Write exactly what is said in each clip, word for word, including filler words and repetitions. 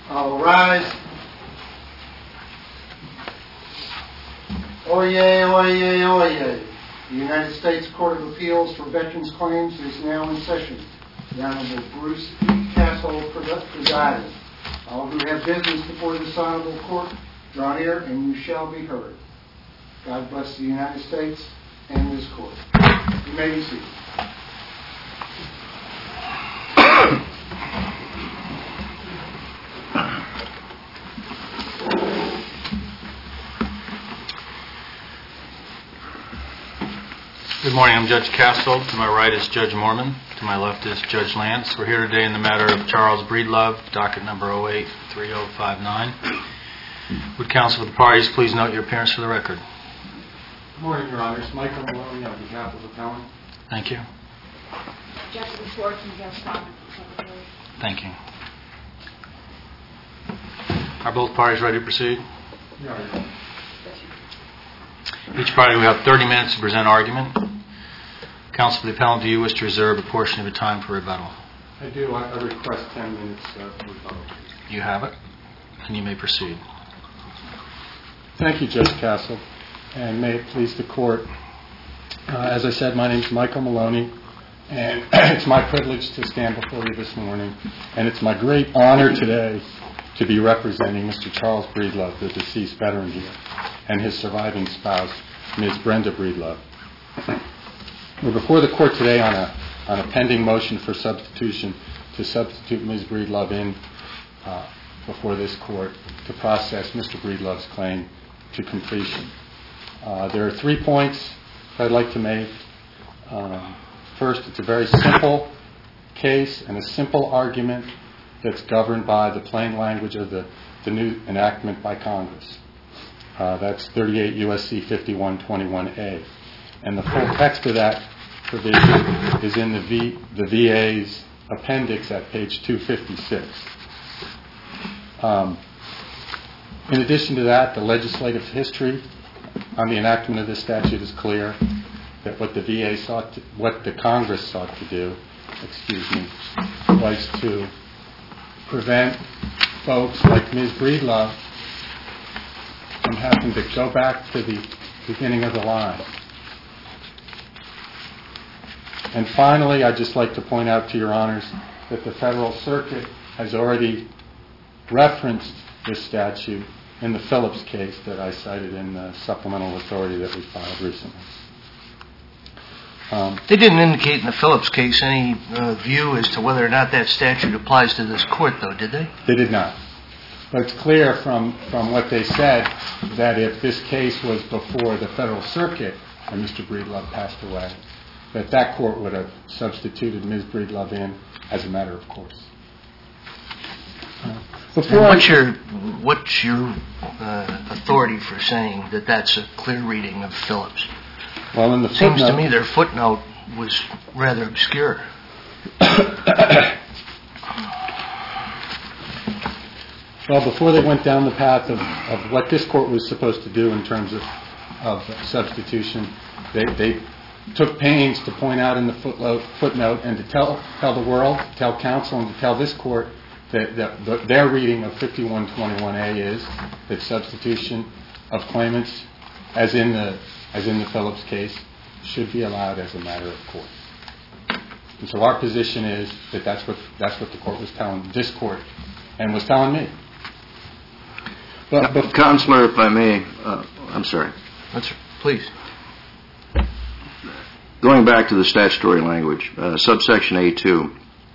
All rise. Oyez, oyez, oyez. The United States Court of Appeals for Veterans Claims is now in session. The Honorable Bruce E. Castle presiding. All who have business before this honorable court, draw near and you shall be heard. God bless the United States and this court. You may be seated. Good morning, I'm Judge Castle. To my right is Judge Mormon. To my left is Judge Lance. We're here today in the matter of Charles Breedlove, docket number oh eight three oh five nine. Would counsel for the parties please note your appearance for the record? Good morning, Your Honors. Michael Maloney on behalf of the appellant. Thank you. Jessica Schwartz and Jeff Thomas, Secretary. Thank you. Are both parties ready to proceed? Your Honor. Each party will have thirty minutes to present argument. Counsel for the appellant, do you wish to reserve a portion of your time for rebuttal? I do. I, I request ten minutes uh, for rebuttal. You have it, and you may proceed. Thank you, Judge Castle, and may it please the court. Uh, as I said, my name is Michael Maloney, and it's my privilege to stand before you this morning, and it's my great honor today to be representing Mister Charles Breedlove, the deceased veteran here, and his surviving spouse, Miz Brenda Breedlove. We're before the court today on a on a pending motion for substitution to substitute Miz Breedlove in uh, before this court to process Mister Breedlove's claim to completion. Uh, there are three points that I'd like to make. Um, first, it's a very simple case and a simple argument that's governed by the plain language of the, the new enactment by Congress. Uh, that's thirty-eight U S C fifty-one twenty-one A. And the full text of that provision is in the, v, the V A's appendix at page two fifty-six. Um, in addition to that, the legislative history on the enactment of this statute is clear, that what the V A sought to, what the Congress sought to do, excuse me, was to prevent folks like Miz Breedlove from having to go back to the beginning of the line. And finally, I'd just like to point out to your honors that the Federal Circuit has already referenced this statute in the Phillips case that I cited in the supplemental authority that we filed recently. Um, they didn't indicate in the Phillips case any uh, view as to whether or not that statute applies to this court, though, did they? They did not. But it's clear from, from what they said that if this case was before the Federal Circuit and Mister Breedlove passed away, that that court would have substituted Miz Breedlove in as a matter of course. Uh, before what's your, what's your uh, authority for saying that that's a clear reading of Phillips? Well, in the Seems footnote, to me their footnote was rather obscure. Well, before they went down the path of, of what this court was supposed to do in terms of, of substitution, they, they took pains to point out in the footnote, footnote and to tell, tell the world, tell counsel, and to tell this court that, that the, their reading of fifty-one twenty-one A is that substitution of claimants, as in the as in the Phillips case, should be allowed as a matter of course. And so our position is that that's what that's what the court was telling this court and was telling me. But, but Counselor, if I may, uh, I'm sorry. That's, please. Going back to the statutory language, uh, subsection A two,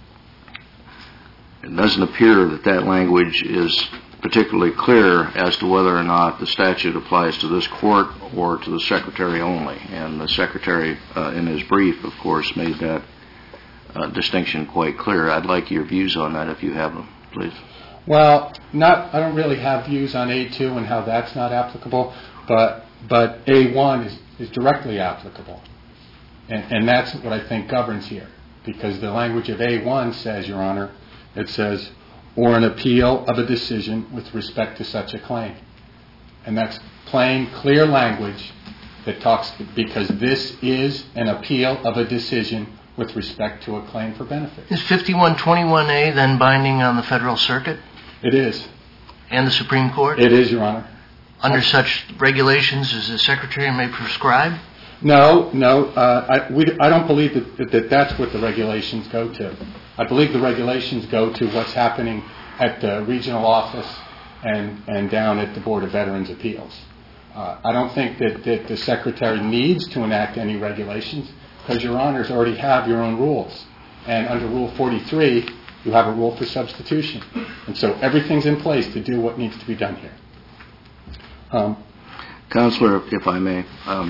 it doesn't appear that that language is particularly clear as to whether or not the statute applies to this court or to the Secretary only. And the Secretary, uh, in his brief, of course, made that uh, distinction quite clear. I'd like your views on that if you have them, please. Well, not. I don't really have views on A two and how that's not applicable, but but A one is, is directly applicable. And, and that's what I think governs here, because the language of A one says, Your Honor, it says, or an appeal of a decision with respect to such a claim. And that's plain, clear language that talks, because this is an appeal of a decision with respect to a claim for benefit. Is fifty-one twenty-one A then binding on the Federal Circuit? It is. and the Supreme Court? It is, Your Honor. Under such regulations as the Secretary may prescribe? No, no. Uh, I, we, I don't believe that, that that's what the regulations go to. I believe the regulations go to what's happening at the regional office and, and down at the Board of Veterans' Appeals. Uh, I don't think that, that the Secretary needs to enact any regulations because Your Honors already have your own rules. And under Rule forty-three, you have a rule for substitution. And so everything's in place to do what needs to be done here. Um, Counselor, if I may, um,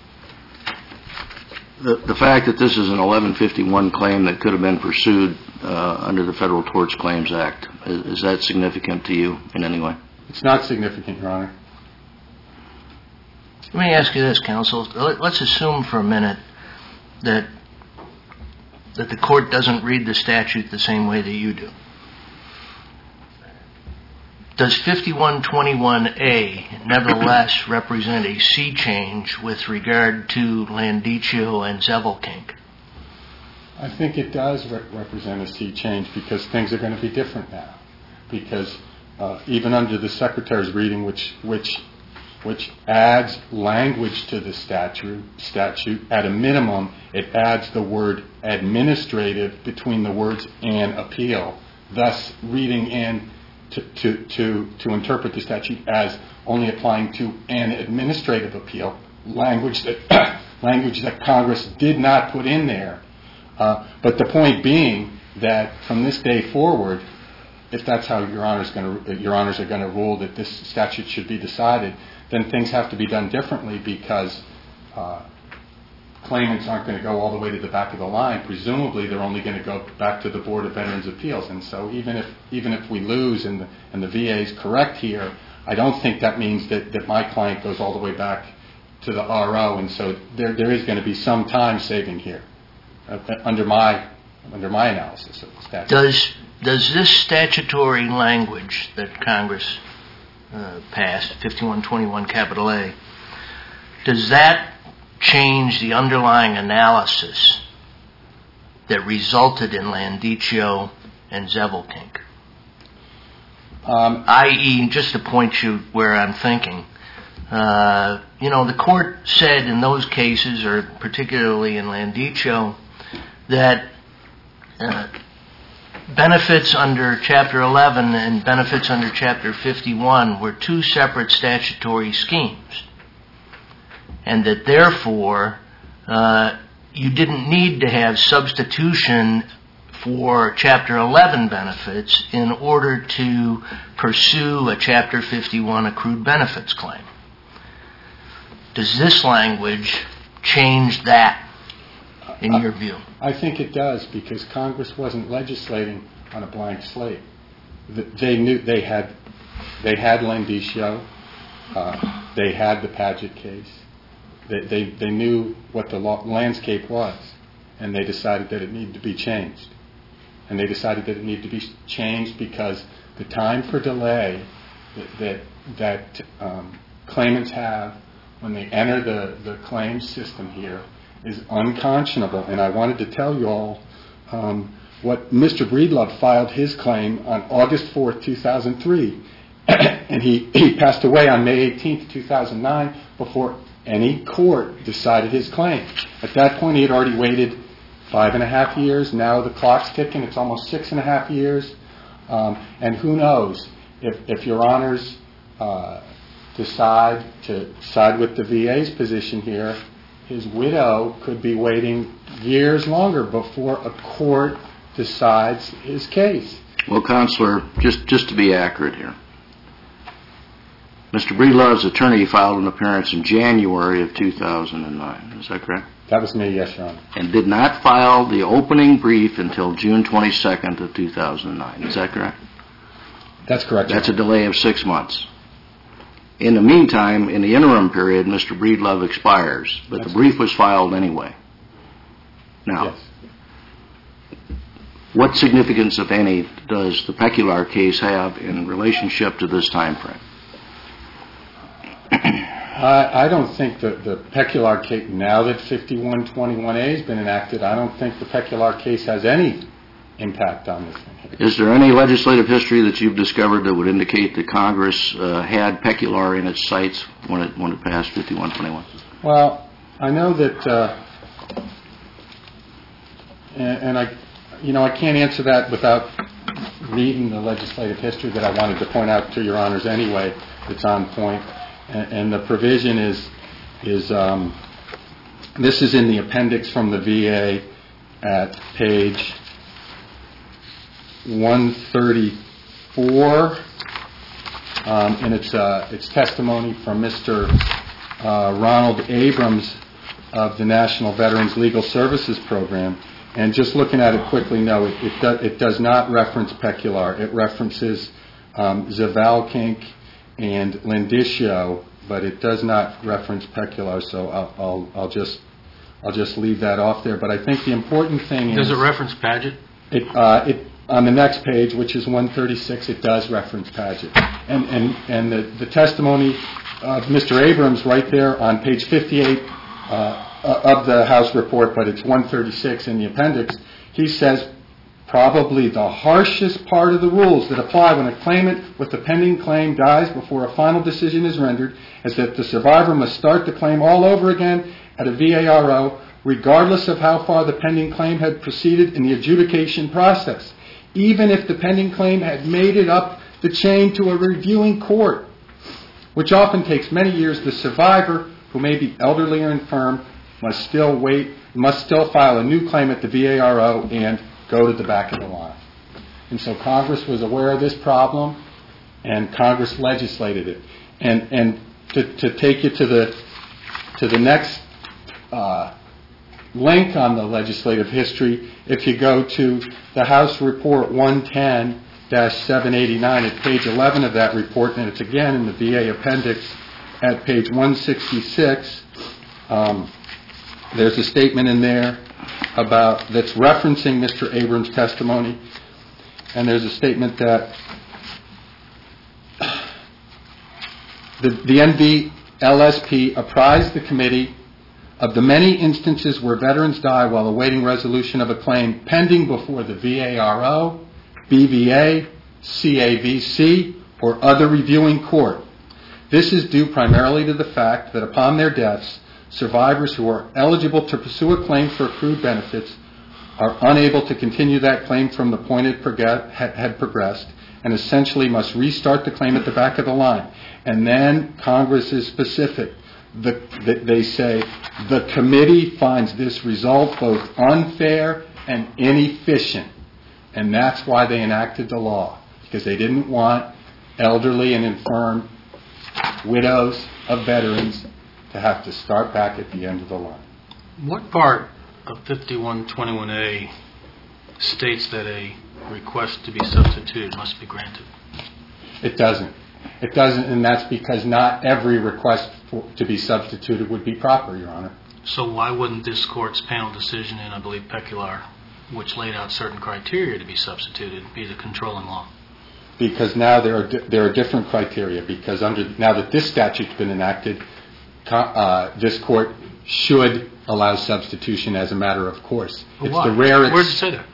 the, the fact that this is an eleven fifty-one claim that could have been pursued uh, under the Federal Tort Claims Act, is, is that significant to you in any way? it's not significant, Your Honor. Let me ask you this, counsel. Let's assume for a minute that that the court doesn't read the statute the same way that you do. Does fifty-one twenty-one A nevertheless represent a sea change with regard to Landicio and Zevelkink? I think it does re- represent a sea change because things are going to be different now. Because uh, even under the Secretary's reading, which which which adds language to the statute, statute, at a minimum, it adds the word administrative between the words and appeal, thus reading in to, to, to, to interpret the statute as only applying to an administrative appeal, language that, language that Congress did not put in there. Uh, but the point being that from this day forward, if that's how Your Honors, going to, Your Honors are going to rule that this statute should be decided, then things have to be done differently because uh, claimants aren't going to go all the way to the back of the line. Presumably, they're only going to go back to the Board of Veterans' Appeals. And so even if even if we lose and the, and the V A is correct here, I don't think that means that, that my client goes all the way back to the R O. And so there there is going to be some time saving here uh, under my under my analysis of the statute. Does does this statutory language that Congress Uh, passed, fifty-one twenty-one capital A, does that change the underlying analysis that resulted in Landicio and Zevelkink? Um, that is, just to point you where I'm thinking, uh, you know, the court said in those cases, or particularly in Landicio, that uh, benefits under Chapter eleven and benefits under Chapter fifty-one were two separate statutory schemes, and that therefore uh, you didn't need to have substitution for Chapter eleven benefits in order to pursue a Chapter fifty-one accrued benefits claim. Does this language change that, in your view? I think it does because Congress wasn't legislating on a blank slate. They knew they had they had Landicio, uh, they had the Padgett case. They, they they knew what the law, landscape was, and they decided that it needed to be changed. And they decided that it needed to be changed because the time for delay that that, that um, claimants have when they enter the, the claims system here is unconscionable. And I wanted to tell you all um, what Mister Breedlove filed his claim on August fourth, two thousand three. And he, he passed away on May eighteenth, two thousand nine, before any court decided his claim. At that point, he had already waited five and a half years. Now the clock's ticking. It's almost six and a half years. Um, and who knows, if, if Your Honors uh, decide to side with the V A's position here, his widow could be waiting years longer before a court decides his case. Well, Counselor, just, just to be accurate here, Mister Breedlove's attorney filed an appearance in January of two thousand nine. Is that correct? That was me, yes, Your Honor. And did not file the opening brief until June twenty-second of two thousand nine. Is that correct? That's correct, Your That's a Honor. delay of six months. In the meantime, in the interim period, Mister Breedlove expires, but That's the brief was filed anyway. Now, Yes. what significance, if any, does the Pecular case have in relationship to this time frame? I, I don't think that the Pecular case, now that fifty-one twenty-one A has been enacted, I don't think the Pecular case has any impact on this thing here. Is there any legislative history that you've discovered that would indicate that Congress uh, had peculiar in its sights when it when it passed fifty-one twenty-one? Well, I know that, uh, and, and I, you know, I can't answer that without reading the legislative history that I wanted to point out to Your Honors anyway. It's on point, and, and the provision is is um, this is in the appendix from the V A at page one thirty-four, um, and it's uh, it's testimony from Mister Uh, Ronald Abrams of the National Veterans Legal Services Program. And just looking at it quickly, no, it, it, do, it does not reference peculiar. It references um, Zavalkink and Lindisio, but it does not reference peculiar. So I'll, I'll, I'll just I'll just leave that off there. But I think the important thing Does is... it reference Paget? It, uh, it, on the next page, which is one thirty-six, it does reference Paget. And, and, and the, the testimony of Mister Abrams right there on page fifty-eight uh, of the House report, but it's one thirty-six in the appendix, he says probably the harshest part of the rules that apply when a claimant with a pending claim dies before a final decision is rendered is that the survivor must start the claim all over again at a V A R O, regardless of how far the pending claim had proceeded in the adjudication process, even if the pending claim had made it up the chain to a reviewing court, which often takes many years. The survivor, who may be elderly or infirm, must still wait, must still file a new claim at the V A R O and go to the back of the line. And so Congress was aware of this problem, and Congress legislated it. And and to, to take you to the to the next uh, link on the legislative history, if you go to the House Report one ten dash seven eighty-nine at page eleven of that report, and it's again in the V A appendix at page one sixty-six, um, there's a statement in there about that's referencing Mister Abrams' testimony, and there's a statement that the, the N V L S P apprised the committee of the many instances where veterans die while awaiting resolution of a claim pending before the V A R O, B V A, C A V C, or other reviewing court. This is due primarily to the fact that upon their deaths, survivors who are eligible to pursue a claim for accrued benefits are unable to continue that claim from the point it prog- had progressed, and essentially must restart the claim at the back of the line. And then Congress is specific. The, the, they say, the committee finds this result both unfair and inefficient. And that's why they enacted the law, because they didn't want elderly and infirm widows of veterans to have to start back at the end of the line. What part of fifty-one twenty-one A states that a request to be substituted must be granted? It doesn't. It doesn't, and that's because not every request for, to be substituted would be proper, Your Honor. So why wouldn't this court's panel decision in, I believe, Pecular, which laid out certain criteria to be substituted, be the controlling law? Because now there are di- there are different criteria. Because under now that this statute's been enacted, uh, this court should allow substitution as a matter of course. But it's why? the rarest. Where does it say that?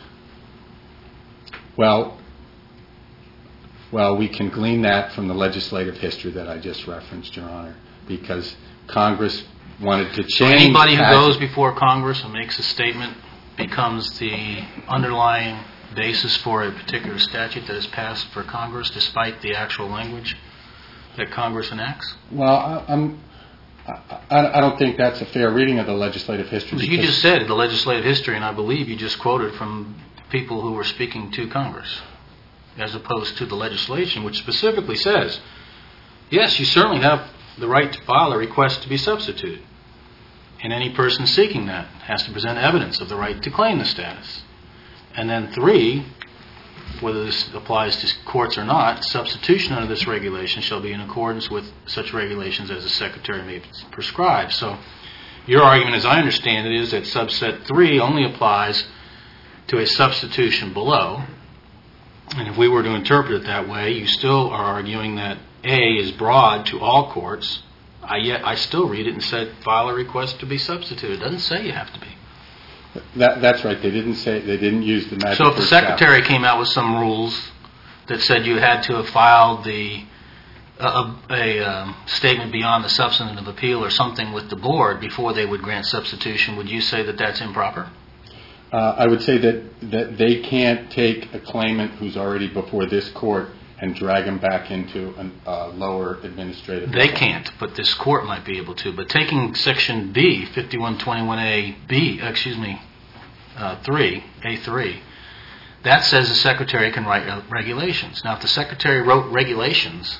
Well, well, we can glean that from the legislative history that I just referenced, Your Honor, because Congress wanted to change. So anybody who passage. goes before Congress and makes a statement becomes the underlying basis for a particular statute that is passed for Congress, despite the actual language that Congress enacts? Well, I, I'm. I, I don't think that's a fair reading of the legislative history. You just said the legislative history, and I believe you just quoted from people who were speaking to Congress, as opposed to the legislation, which specifically says, yes, you certainly have the right to file a request to be substituted, and any person seeking that has to present evidence of the right to claim the status. And then three, whether this applies to courts or not, substitution under this regulation shall be in accordance with such regulations as the Secretary may prescribe. So your argument, as I understand it, is that subset three only applies to a substitution below. And if we were to interpret it that way, you still are arguing that A is broad to all courts. I yet I still read it and said file a request to be substituted. It doesn't say you have to be. That, that's right. They didn't say, they didn't use the magic So if the word shall. Secretary came out with some rules that said you had to have filed the, a, a um, statement beyond the substantive appeal or something with the board before they would grant substitution, would you say that that's improper? Uh, I would say that, that they can't take a claimant who's already before this court and drag him back into a uh, lower administrative They level. can't, but this court might be able to. But taking Section B, fifty-one twenty-one A, B, excuse me, uh, three, A three, that says the Secretary can write uh, regulations. Now, if the Secretary wrote regulations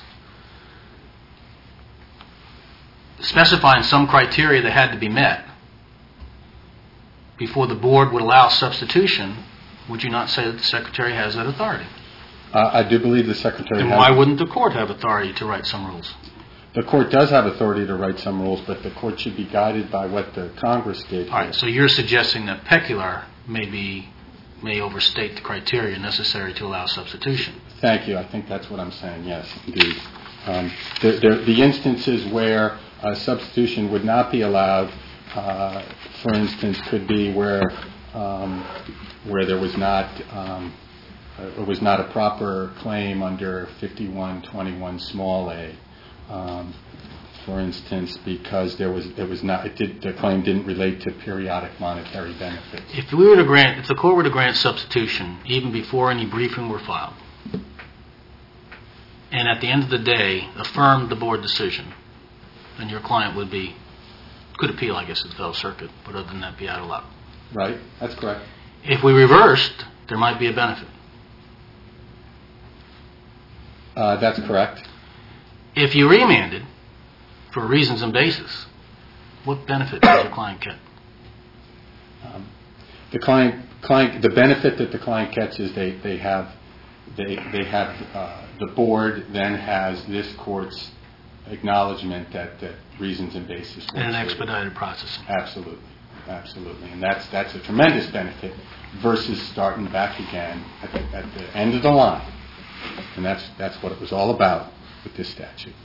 specifying some criteria that had to be met before the board would allow substitution, would you not say that the Secretary has that authority? Uh, I do believe the Secretary And has... why wouldn't the court have authority to write some rules? The court does have authority to write some rules, but the court should be guided by what the Congress gave. All right, so you're suggesting that peculiar may be, may overstate the criteria necessary to allow substitution. Thank you. I think that's what I'm saying. Yes, indeed. Um, there, there, the instances where uh, substitution would not be allowed, uh, for instance, could be where um, where there was not um, it was not a proper claim under fifty-one twenty-one small a. Um, for instance, because there was it was not it did, the claim didn't relate to periodic monetary benefits. If we were to grant, if the court were to grant substitution even before any briefing were filed, and at the end of the day affirmed the board decision, then your client would be could appeal, I guess, to the Federal Circuit, but other than that, be out of luck. Right? That's correct. If we reversed, there might be a benefit. Uh, that's correct. If you remanded for reasons and basis, what benefit does your client get? Um, the client, client, the benefit that the client gets is they, they have, they, they have uh, the board then has this court's acknowledgement that, that reasons and basis. In an expedited process. Absolutely, absolutely, and that's that's a tremendous benefit versus starting back again at the, at the end of the line, and that's that's what it was all about with this statute.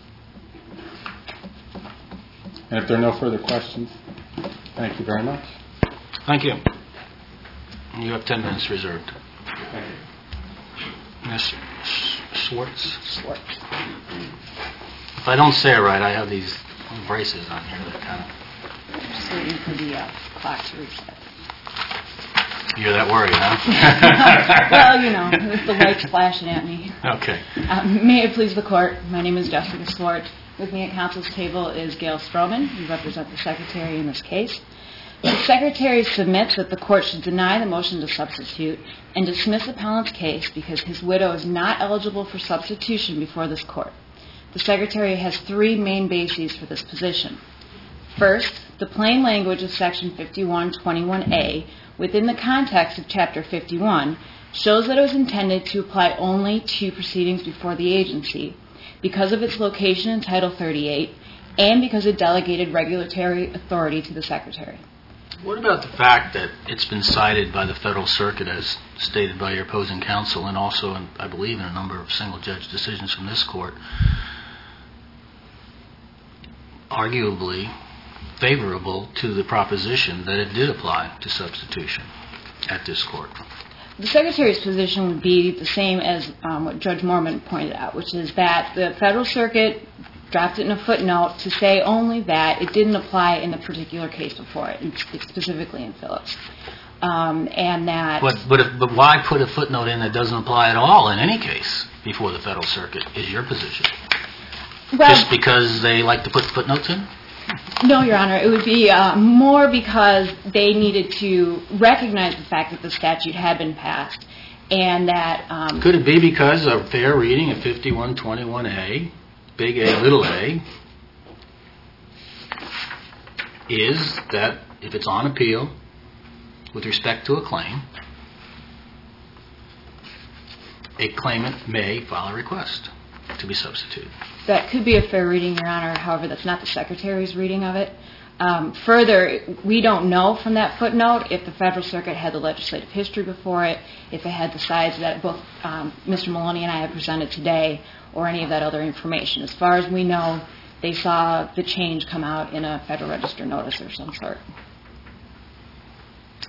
And if there are no further questions, thank you very much. Thank you. You have ten minutes reserved. Thank you. Miz Schwartz? Schwartz. If I don't say it right, I have these braces on here that kind of... Just waiting for the uh, clock to reset. You're that worried, huh? Well, you know, with the lights flashing at me. Okay. Um, may it please the court, my name is Jessica Schwartz. With me at counsel's table is Gail Stroman, who represents the Secretary in this case. The Secretary submits that the court should deny the motion to substitute and dismiss appellant's case because his widow is not eligible for substitution before this court. The Secretary has three main bases for this position. First, the plain language of Section fifty-one twenty-one A within the context of Chapter fifty-one shows that it was intended to apply only to proceedings before the agency because of its location in Title thirty-eight and because it delegated regulatory authority to the Secretary. What about the fact that it's been cited by the Federal Circuit as stated by your opposing counsel and also, in, I believe, in a number of single-judge decisions from this court, arguably favorable to the proposition that it did apply to substitution at this court? The Secretary's position would be the same as um, what Judge Mormon pointed out, which is that the Federal Circuit dropped it in a footnote to say only that it didn't apply in the particular case before it, specifically in Phillips. Um, and that... But, but, if, but why put a footnote in that doesn't apply at all in any case before the Federal Circuit is your position? Well, Just because they like to put footnotes in? no, Your Honor. It would be uh, more because they needed to recognize the fact that the statute had been passed and that... Um, Could it be because a fair reading of fifty-one twenty-one A, big A, little a, is that if it's on appeal with respect to a claim, a claimant may file a request to be substituted? That could be a fair reading, Your Honor. However, that's not the Secretary's reading of it. Um, further, we don't know from that footnote if the Federal Circuit had the legislative history before it, if it had the sides that both um, Mister Maloney and I have presented today, or any of that other information. As far as we know, they saw the change come out in a Federal Register notice or some sort.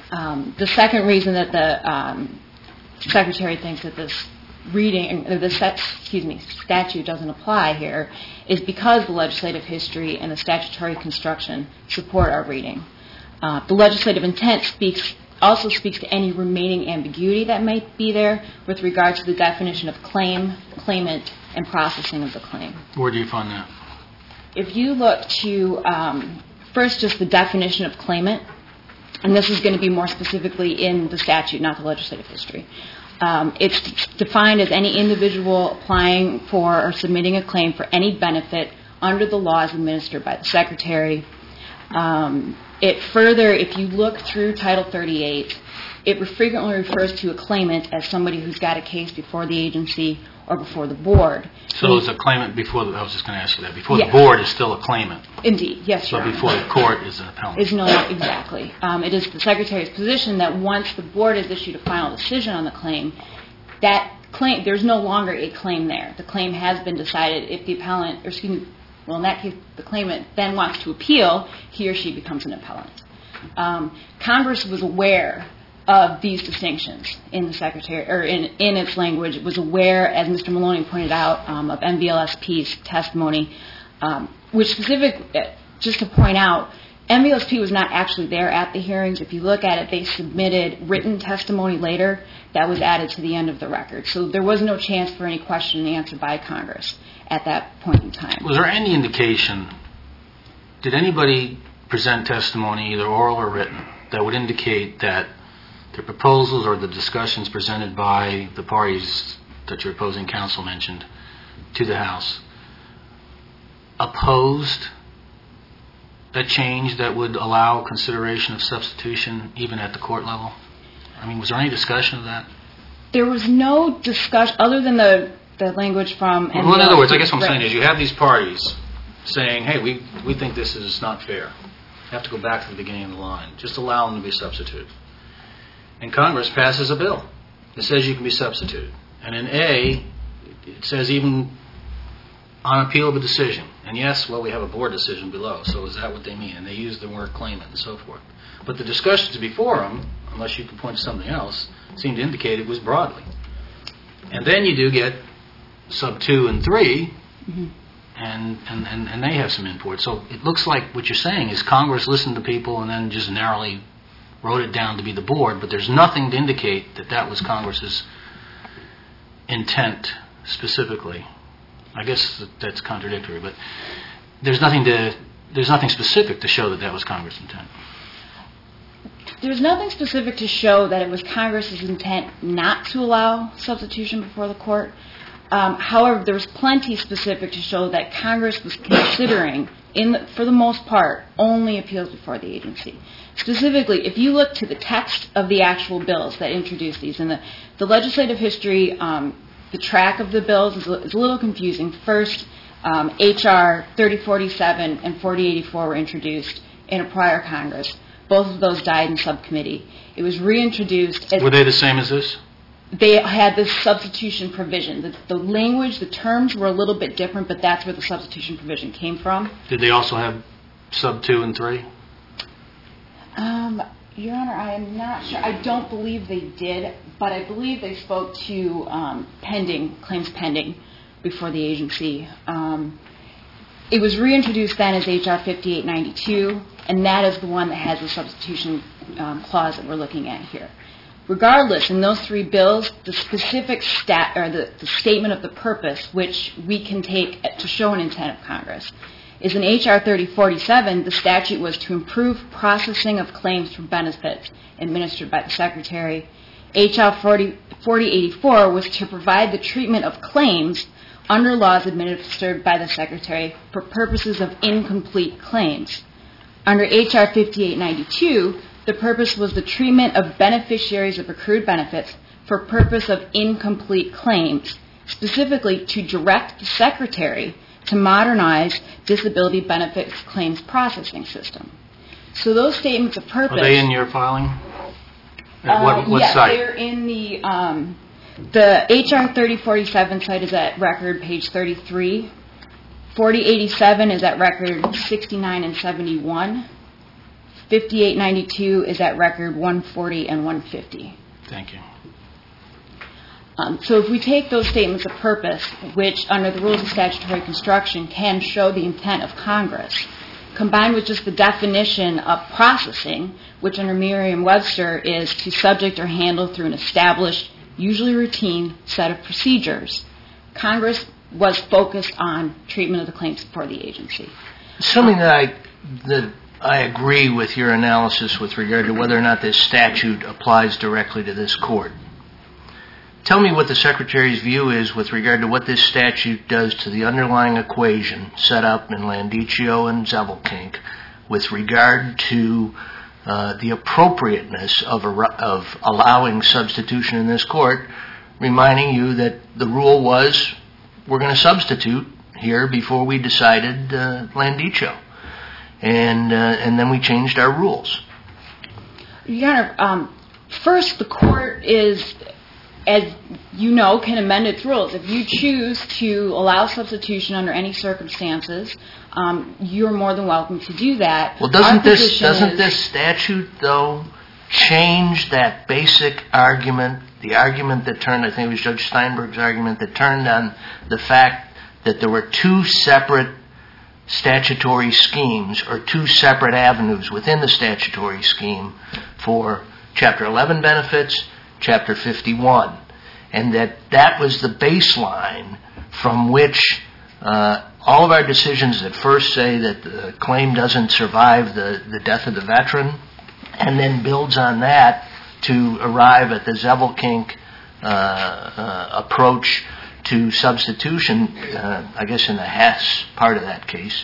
Um, the second reason that the um, Secretary thinks that this reading, or the set, excuse me, statute doesn't apply here is because the legislative history and the statutory construction support our reading. Uh, the legislative intent speaks also speaks to any remaining ambiguity that might be there with regard to the definition of claim, claimant, and processing of the claim. Where do you find that? If you look to, um, first, just the definition of claimant, and this is going to be more specifically in the statute, not the legislative history. Um, it's defined as any individual applying for or submitting a claim for any benefit under the laws administered by the Secretary. Um, it further, if you look through Title thirty-eight, it frequently refers to a claimant as somebody who's got a case before the agency or before the board. So is a claimant before the, I was just going to ask you that, before Yes. the board is still a claimant, Indeed, yes, Your but Honor. before the court is an appellant. Is no, exactly. Um, it is the Secretary's position that once the board has issued a final decision on the claim, that claim, there's no longer a claim there. The claim has been decided. If the appellant, or excuse me, well, in that case, the claimant then wants to appeal, he or she becomes an appellant. Um, Congress was aware of these distinctions in the Secretary, or in, in its language. It was aware, as Mister Maloney pointed out, um, of N B L S P's testimony, um, which specific, uh, just to point out, N B L S P was not actually there at the hearings. If you look at it, they submitted written testimony later that was added to the end of the record. So there was no chance for any question and answer by Congress at that point in time. Was there any indication, did anybody present testimony, either oral or written, that would indicate that the proposals or the discussions presented by the parties that your opposing counsel mentioned to the House opposed a change that would allow consideration of substitution even at the court level? I mean, was there any discussion of that? There was no discussion, other than the, the language from... Well, in other words, I guess what I'm saying is you have these parties saying, hey, we, we think this is not fair. You have to go back to the beginning of the line. Just allow them to be substituted. And Congress passes a bill that says you can be substituted. And in A, it says even on appeal of a decision. And yes, well, we have a board decision below, so is that what they mean? And they use the word claimant and so forth. But the discussions before them, unless you can point to something else, seem to indicate it was broadly. And then you do get sub two and three, mm-hmm. and, and, and, and they have some import. So it looks like what you're saying is Congress listened to people and then just narrowly wrote it down to be the board, but there's nothing to indicate that that was Congress's intent specifically. I guess that's contradictory, but there's nothing to there's nothing specific to show that that was Congress's intent. There's nothing specific to show that it was Congress's intent not to allow substitution before the court. Um, however, there's plenty specific to show that Congress was considering, in the, for the most part, only appeals before the agency. Specifically, if you look to the text of the actual bills that introduced these, and the, the legislative history, um, the track of the bills is a, is a little confusing. First, um, H R thirty forty-seven and forty eighty-four were introduced in a prior Congress. Both of those died in subcommittee. It was reintroduced. As were they the same as this? They had this substitution provision. The, the language, the terms were a little bit different, but that's where the substitution provision came from. Did they also have sub two and three? Um, Your Honor, I am not sure. I don't believe they did, but I believe they spoke to um, pending, claims pending before the agency. Um, it was reintroduced then as H R fifty-eight ninety-two, and that is the one that has the substitution um, clause that we're looking at here. Regardless, in those three bills, the specific stat or the, the statement of the purpose, which we can take to show an intent of Congress, is in H R thirty forty-seven, the statute was to improve processing of claims for benefits administered by the Secretary. H R forty eighty-four was to provide the treatment of claims under laws administered by the Secretary for purposes of incomplete claims. Under H R fifty-eight ninety-two, the purpose was the treatment of beneficiaries of accrued benefits for purpose of incomplete claims, specifically to direct the Secretary to modernize disability benefits claims processing system. So those statements of purpose... Are they in your filing? At Uh, what, what yes, site? they're in the... Um, the H R thirty forty-seven site is at record page thirty-three. forty eighty-seven is at record sixty-nine and seventy-one. fifty-eight ninety-two is at record one forty and one fifty. Thank you. Um, so if we take those statements of purpose, which under the rules of statutory construction can show the intent of Congress, combined with just the definition of processing, which under Merriam-Webster is to subject or handle through an established, usually routine set of procedures, Congress was focused on treatment of the claims before the agency. Assuming that I, that I agree with your analysis with regard to whether or not this statute applies directly to this court, tell me what the Secretary's view is with regard to what this statute does to the underlying equation set up in Landicio and Zevelkink with regard to uh, the appropriateness of, a, of allowing substitution in this court, reminding you that the rule was we're going to substitute here before we decided uh, Landicio. And, uh, and then we changed our rules. Your Honor, um, first the court is, as you know, can amend its rules. If you choose to allow substitution under any circumstances, um, you're more than welcome to do that. Well, doesn't Our this position doesn't is- this statute though change that basic argument, the argument that turned, I think it was Judge Steinberg's argument that turned on the fact that there were two separate statutory schemes or two separate avenues within the statutory scheme for Chapter eleven benefits, Chapter fifty-one, and that that was the baseline from which uh, all of our decisions that first say that the claim doesn't survive the, the death of the veteran, and then builds on that to arrive at the Zevelkink uh, uh, approach to substitution, uh, I guess in the Hess part of that case.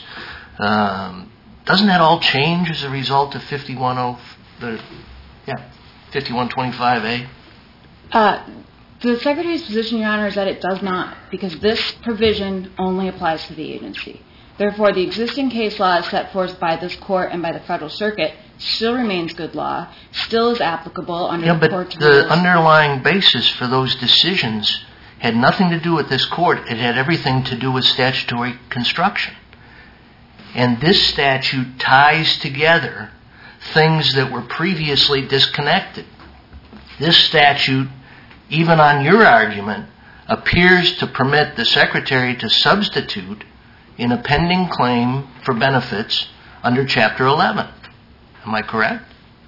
Um, doesn't that all change as a result of fifty-one oh, the, yeah, fifty-one twenty-five A? Uh, the Secretary's position, Your Honor, is that it does not, because this provision only applies to the agency. Therefore, the existing case law as set forth by this court and by the Federal Circuit still remains good law, still is applicable under Yeah, the but court's the rules. underlying basis for those decisions had nothing to do with this court. It had everything to do with statutory construction. And this statute ties together things that were previously disconnected. This statute, even on your argument, appears to permit the Secretary to substitute in a pending claim for benefits under Chapter eleven. Am I correct?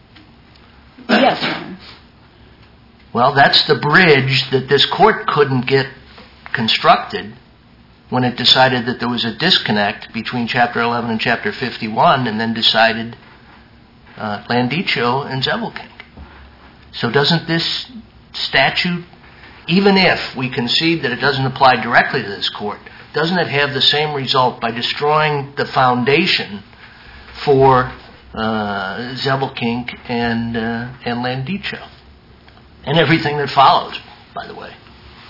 Yes, Your Honor. Well, that's the bridge that this court couldn't get constructed when it decided that there was a disconnect between Chapter eleven and Chapter fifty-one, and then decided uh, Landicio and Zevelkink. So doesn't this statute, even if we concede that it doesn't apply directly to this court, doesn't it have the same result by destroying the foundation for uh, Zevelkink and, uh, and Landicio? And everything that follows, by the way.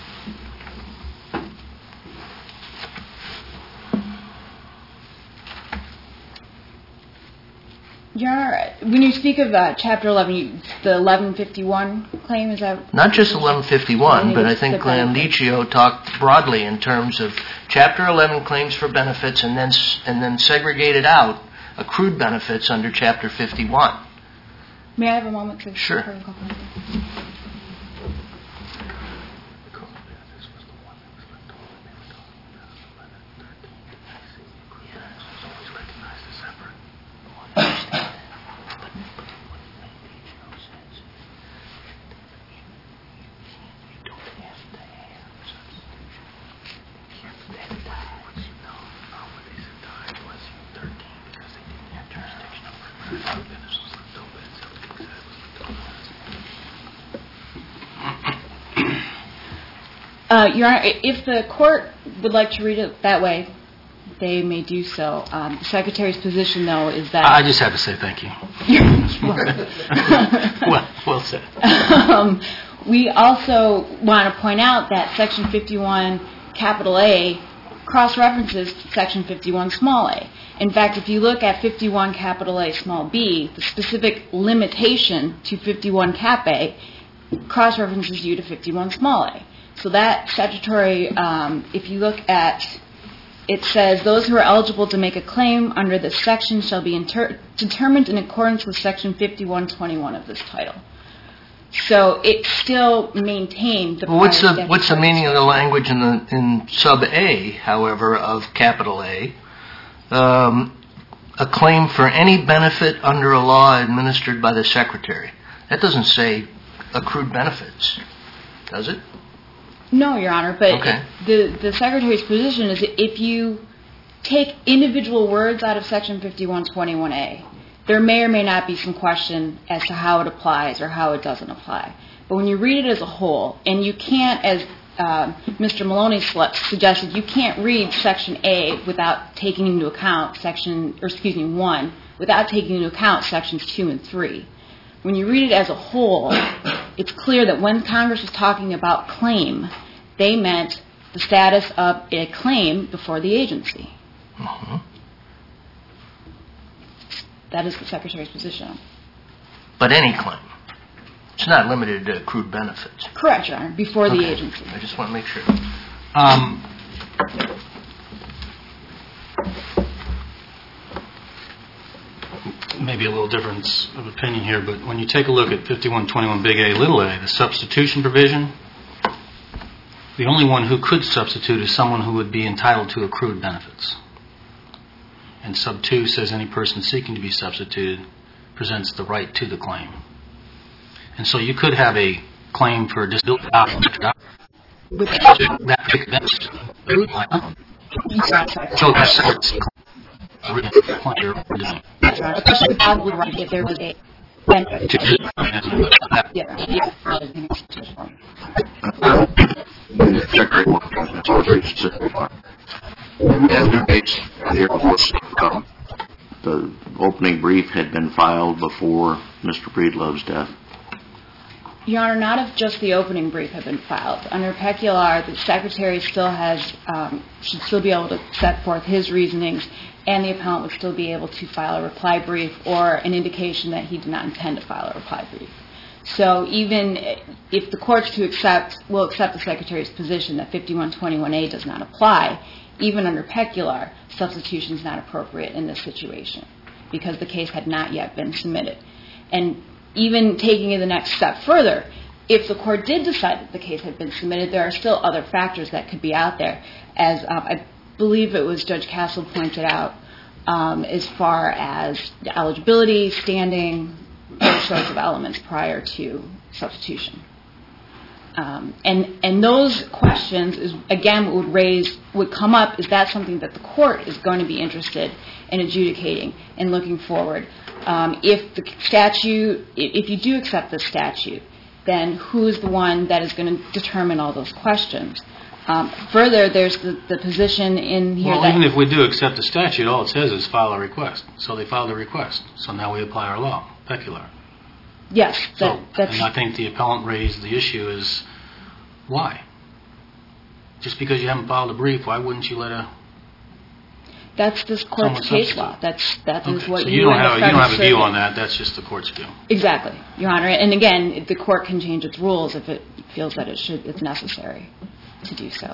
Your Honor, when you speak of uh, Chapter eleven, you, the eleven fifty-one claim, is that... Not just eleven fifty-one, but I think The benefit. Landicio talked broadly in terms of Chapter eleven claims for benefits and then and then segregated out accrued benefits under Chapter fifty-one. May I have a moment to... Sure. for a couple of minutes? Uh, Your Honor, if the court would like to read it that way, they may do so. Um, the Secretary's position, though, is that... I just have to say thank you. well, well said. um, we also want to point out that Section fifty-one, capital A, cross-references Section fifty-one, small a. In fact, if you look at fifty-one, capital A, small b, the specific limitation to fifty-one, cap A cross-references you to fifty-one, small a. So that statutory, um, if you look at it says, those who are eligible to make a claim under this section shall be inter- determined in accordance with Section fifty-one twenty-one of this title. So it still maintained the Well, what's prior the what's the statutory meaning of the statute. language in the in sub A, however, of capital A? Um, a claim for any benefit under a law administered by the Secretary. That doesn't say accrued benefits, does it? No, Your Honor, but Okay. the, the Secretary's position is that if you take individual words out of Section fifty-one twenty-one A, there may or may not be some question as to how it applies or how it doesn't apply. But when you read it as a whole, and you can't, as uh, Mister Maloney suggested, you can't read Section A without taking into account Section, or excuse me, one, without taking into account Sections two and three. When you read it as a whole, it's clear that when Congress was talking about claim, they meant the status of a claim before the agency. Mm-hmm. That is the Secretary's position. But any claim. It's not limited to accrued benefits. Correct, Your Honor, before the Okay. agency. I just want to make sure. Um, maybe a little difference of opinion here, but when you take a look at fifty-one twenty-one big A, little a, the substitution provision, the only one who could substitute is someone who would be entitled to accrued benefits. And sub two says any person seeking to be substituted presents the right to the claim. And so you could have a claim for disability With that particular so that's a person would probably right if there was a benefit. Yeah, yeah. The Secretary will as new dates here before come. The opening brief had been filed before Mister Breedlove's death. Your Honor, not if just the opening brief had been filed. Under Pecular, the Secretary still has, um, should still be able to set forth his reasonings, and the appellant would still be able to file a reply brief or an indication that he did not intend to file a reply brief. So even if the court's to accept, will accept the Secretary's position that fifty-one twenty-one A does not apply, even under Pecular, substitution is not appropriate in this situation because the case had not yet been submitted. And even taking it the next step further, if the court did decide that the case had been submitted, there are still other factors that could be out there. As um, I believe it was Judge Castle pointed out, um, as far as the eligibility, standing, those sorts of elements prior to substitution. Um, and and those questions, is, again, would raise, would come up, is that something that the court is going to be interested in adjudicating and looking forward? Um, if the statute, if you do accept the statute, then who's the one that is going to determine all those questions? Um, further, there's the, the position in here well, that... even if we do accept the statute, all it says is file a request. So they filed a request. So now we apply our law, Pecular. Yes, So, that, that's... and I think the appellant raised the issue is, why? Just because you haven't filed a brief, why wouldn't you let a... That's this Someone court's case substitute. law. That's that is Okay, what so you, you don't and have the a, you don't have a Federal view Circuit- on that. That's just the court's view. Exactly, Your Honor. And again, the court can change its rules if it feels that it should, it's necessary to do so.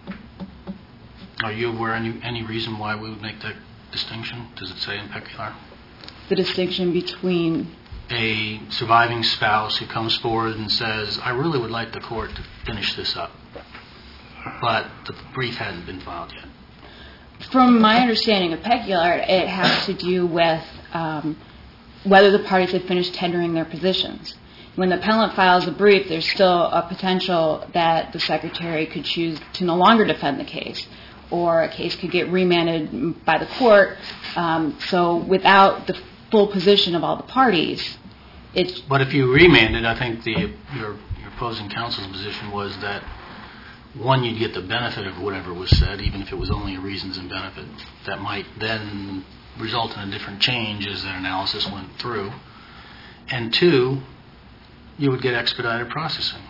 Are you aware any any reason why we would make that distinction? Does it say in Pecular? The distinction between... A surviving spouse who comes forward and says, I really would like the court to finish this up, but the brief hadn't been filed yet. From my understanding of Pecular, it has to do with um, whether the parties have finished tendering their positions. When the appellant files a brief, there's still a potential that the Secretary could choose to no longer defend the case, or a case could get remanded by the court. Um, so without the full position of all the parties, it's... But if you remanded, I think the your, your opposing counsel's position was that, one, you'd get the benefit of whatever was said, even if it was only a reasons and benefit. That might then result in a different change as that analysis went through. And two, you would get expedited processing.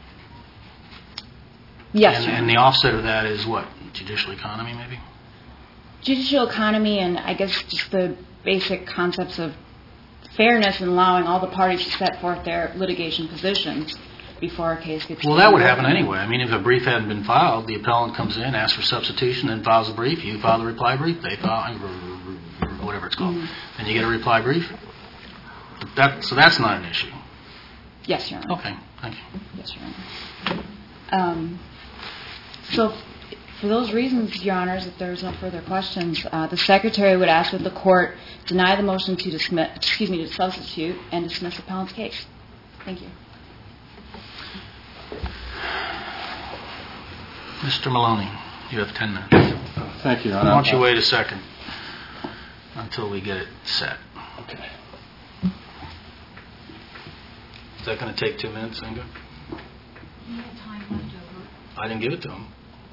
Yes, And, Your and the offset of that is what? Judicial economy, maybe? Judicial economy and I guess just the basic concepts of fairness and allowing all the parties to set forth their litigation positions. before our case gets... Well, that would happen anyway. I mean, if a brief hadn't been filed, the appellant comes in, asks for substitution, then files a brief. You file the reply brief, they file, whatever it's called. Mm-hmm. And you get a reply brief. That, so that's not an issue. Yes, Your Honor. Okay, thank you. Yes, Your Honor. Um, so, for those reasons, Your Honors, if there's no further questions, uh, the Secretary would ask that the Court deny the motion to dismiss, excuse me, to substitute and dismiss the appellant's case. Thank you. Mister Maloney, you have ten minutes. Thank you, Your Honor. Why don't you wait a second until we get it set? Okay. Is that going to take two minutes, Inga? I didn't give it to him.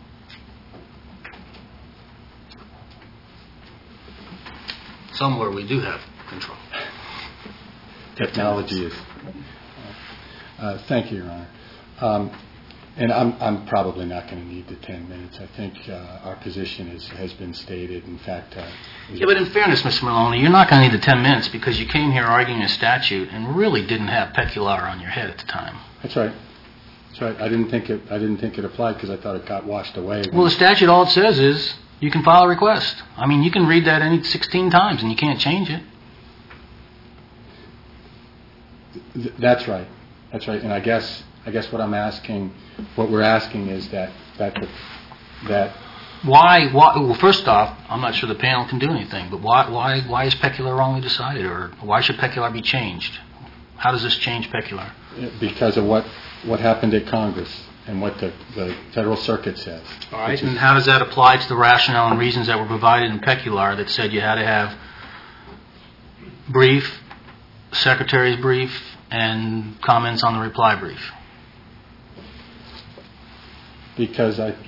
Somewhere we do have control. Technology is. Uh, thank you, Your Honor. Um, and I'm, I'm probably not going to need the ten minutes. I think uh, our position is, has been stated. In fact, uh, yeah, but in fairness, Mister Maloney, you're not going to need the ten minutes because you came here arguing a statute and really didn't have peculiar on your head at the time. That's right. That's right. I didn't think it. I didn't think it applied because I thought it got washed away. Well, the statute, all it says is you can file a request. I mean, you can read that any sixteen times and you can't change it. Th- that's right. That's right. And I guess I guess what I'm asking, what we're asking is that that the, that. Why, why? Well, first off, I'm not sure the panel can do anything. But why? Why? Why is peculiar wrongly decided, or why should peculiar be changed? How does this change peculiar? Because of what what happened at Congress and what the, the Federal Circuit says. All right. And how does that apply to the rationale and reasons that were provided in peculiar that said you had to have brief, secretary's brief, and comments on the reply brief? Because I,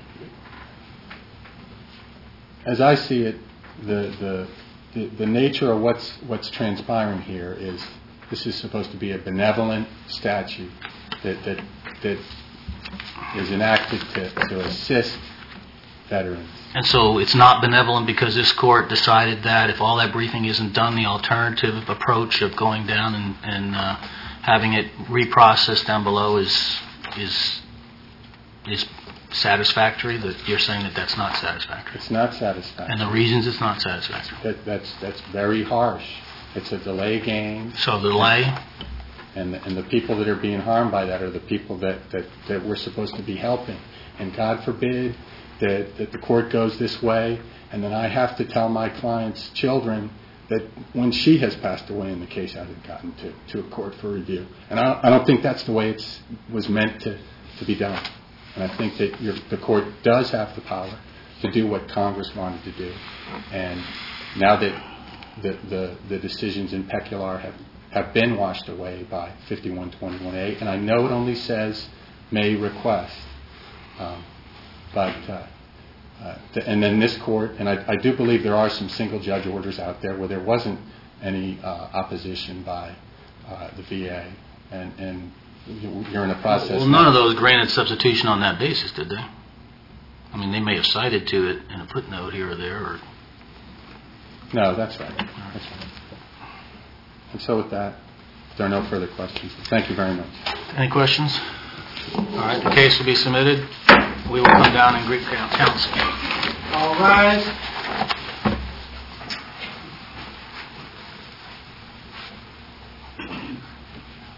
as I see it, the the the, the nature of what's what's transpiring here is this is supposed to be a benevolent statute that that that is enacted to, to assist veterans. And so it's not benevolent because this court decided that if all that briefing isn't done, the alternative approach of going down and, and uh, having it reprocessed down below is is is satisfactory. That you're saying that that's not satisfactory. It's not satisfactory. And the reasons it's not satisfactory. That, that's that's very harsh. It's a delay game. So the delay. And the, and the people that are being harmed by that are the people that, that, that we're supposed to be helping. And God forbid that, that the court goes this way, and then I have to tell my client's children that when she has passed away and the case hasn't gotten to, to a court for review. And I don't, I don't think that's the way it was meant to, to be done. And I think that your, the court does have the power to do what Congress wanted to do. And now that the, the, the decisions in Pecular have have been washed away by fifty-one twenty-one A, and I know it only says may request. Um, but, uh, uh, th- and then this court, and I, I do believe there are some single judge orders out there where there wasn't any uh, opposition by uh, the V A, and, and you're in a process. Well, none of those granted substitution on that basis, did they? I mean, they may have cited to it in a footnote here or there, or... No, that's right. That's right. And so with that, if there are no further questions, thank you very much. Any questions? All right, the case will be submitted. We will come down and greet counsel. All rise.